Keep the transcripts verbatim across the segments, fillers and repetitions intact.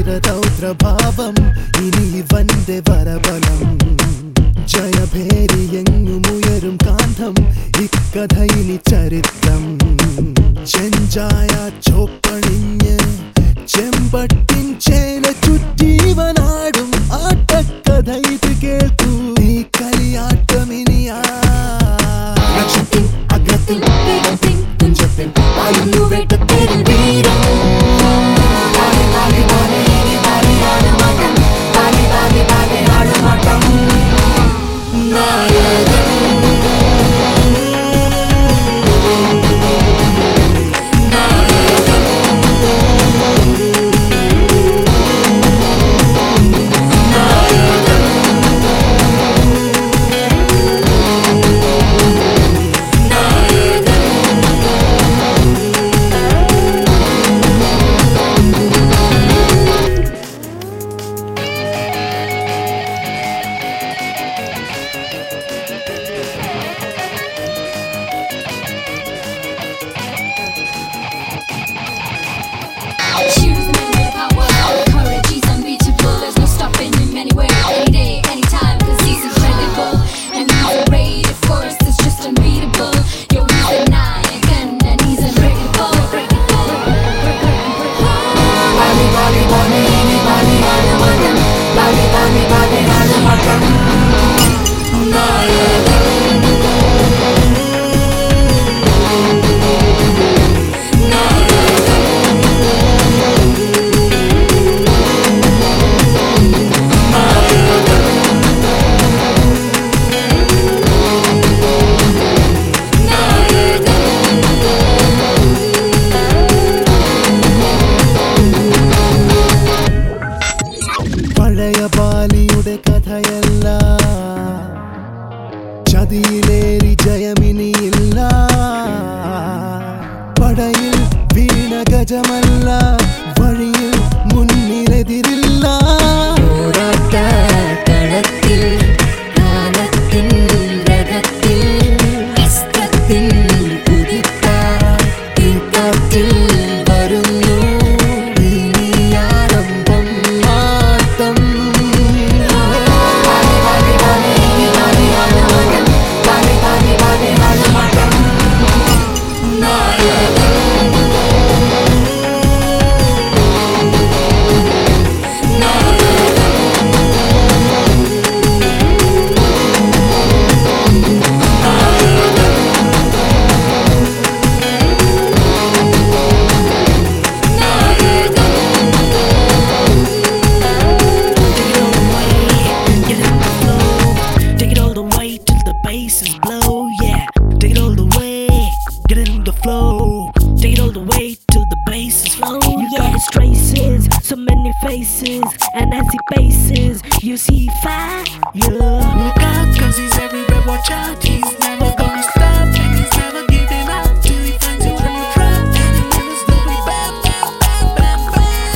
വീരദൗത്രഭാവം ഇനി വന്റെ വരബലം ജയഭേരിയെങ്ങുമുയരും കാന്തം ഇക്കഥ ഇനി ചരിത്രം ചെഞ്ചായ ചോപ്പണിഞ്ഞ് ചെമ്പട്ടിൻ ചേല ചുറ്റീവനാടും ആട്ടക്കഥ ഇത് കേൾക്കൂ ഈ കളിയാട്ടമിനിയാ ലക്ഷത്തിൻ അഗ്രത്തിൽ വേഗത്തിൽ തുഞ്ചത്തിൽ ആയുന്നു വേട്ടത്തേരിൽ വീരം ബാലിയുടെ കഥയല്ല ചതിയിലേറി ജയമിനിയില്ല പടയിൽ വീണ ഗജമല്ല വഴിയിൽ മുന്നിലെതിരില്ല കളത്തിൽ കാലത്തിൽ രഥത്തിൽ അസ്ത്രത്തിൽ കുതിത്ത കാറ്റിൽ വരുന്നു ആരംഭം മാറ്റം So many faces and as he paces, you see fire. Look out, cause he's everywhere. Watch out, he's never gonna stop, and he's never giving up till he finds you when you drop. And he never gonna be bam, bam, bam, bam,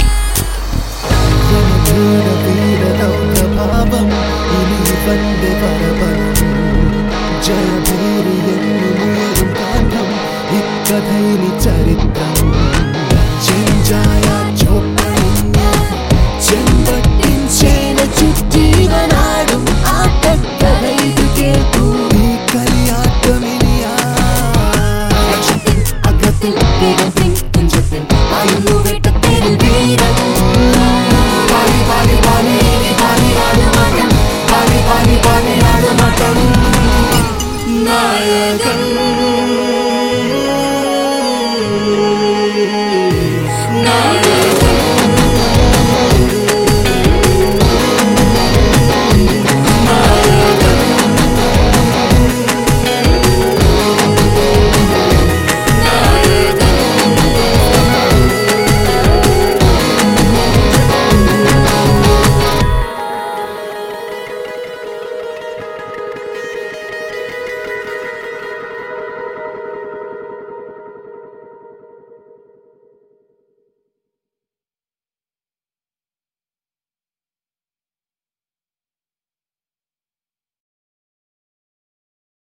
bam. വീരദൗത്രഭാവം ഇനി വന്റെ വരബലം ജയഭേരിയെങ്ങുമുയരും കാന്തം ഇക്കഥ ഇനി ചരിത്രം ചെഞ്ചായ ചെമ്പട്ടിൻ ചേന ചുറ്റീവനാടും ആട്ടക്കഥ ഇത് കേൾക്കൂ ഈ കളിയാട്ടമിനിയാ ലക്ഷത്തിൻ അഗ്രത്തിൽ വേഗത്തിൽ തുഞ്ചത്തിൽ ആയുന്നു വേട്ടത്തേരിൽ വീരം